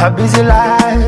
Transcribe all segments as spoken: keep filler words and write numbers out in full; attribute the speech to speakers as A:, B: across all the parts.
A: a busy life.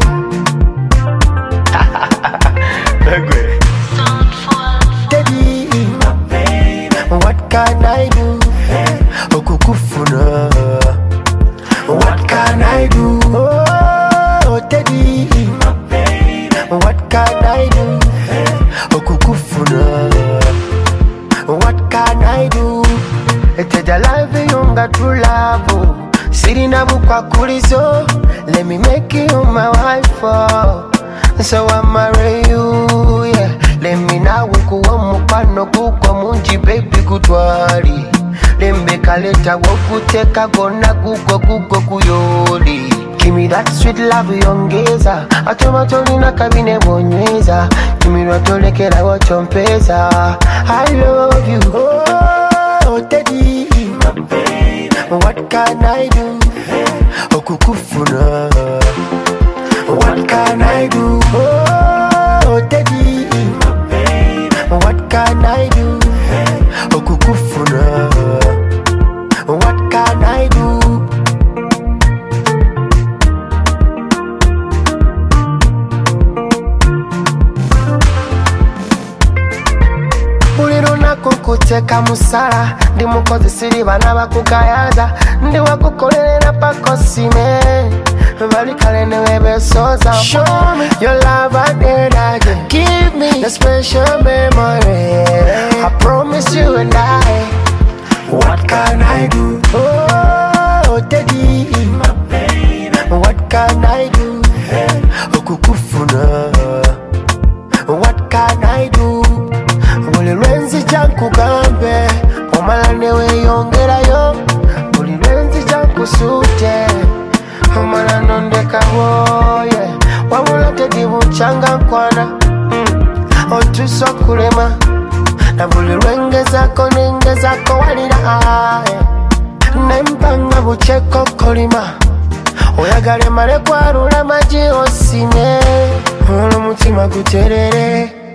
A: Teddy, what can I do? Okukufuna. What can I do? Oh, Teddy, what can I do? Okukufuna. What can I do? It's the life younger true love. Sitting up kwa kulizo. Let me make you my wife. Oh. So I marry you, yeah. Let me now kuwa mupano kukwa munji baby kutwali. Lembe kaleta wakuteka gona kukwa kukwa kuyoli. Give me that sweet love yongeza. Atomatoni na kabine bonyeza. Give me ratole kera wachompeza. I love you, oh Teddy. What can I do? Okukufuna. What can I do? Oh, Teddy. What can I do? Okukufuna. What can I do? Uliruna kukuteka musala. Ndi mukozi siri bana bakugayaza. Ndi wakukolele na pakosime. Show me your love and energy. Give me a special memory. I promise you and I. What can I do? Oh, Teddy, my baby. What can I do? Okukufuna. What can I do? Buli lwenzi janku gambe. Omalane we yongera yo. Buli lwenzi janku sute. Mwana nondeka woye. Wamula Teddy mchanga mkwana. mm. Otuso kulema. Na buli lwengeza ko nengeza ko walira ae. Nempanga bucheko kolima. Oyagale mare kwa rula maji osime. Olo mutima kuterere.